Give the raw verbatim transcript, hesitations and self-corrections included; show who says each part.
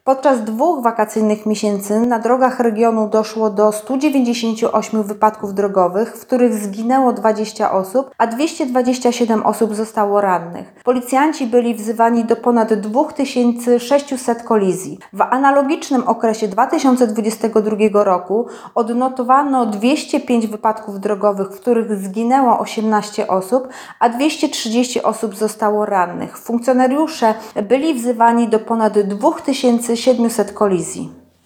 Speaker 1: Podczas dwóch wakacyjnych miesięcy na drogach regionu doszło do stu dziewięćdziesięciu ośmiu wypadków drogowych, w których zginęło dwadzieścia osób, a dwieście dwadzieścia siedem osób zostało rannych. Policjanci byli wzywani do ponad dwa tysiące sześciuset kolizji. W analogicznym okresie dwa tysiące dwudziestego drugiego roku odnotowano dwieście pięć wypadków drogowych, w których zginęło osiemnaście osób, a dwieście trzydzieści osób zostało rannych. Funkcjonariusze byli wzywani do ponad dwa tysiące siedmiuset kolizji.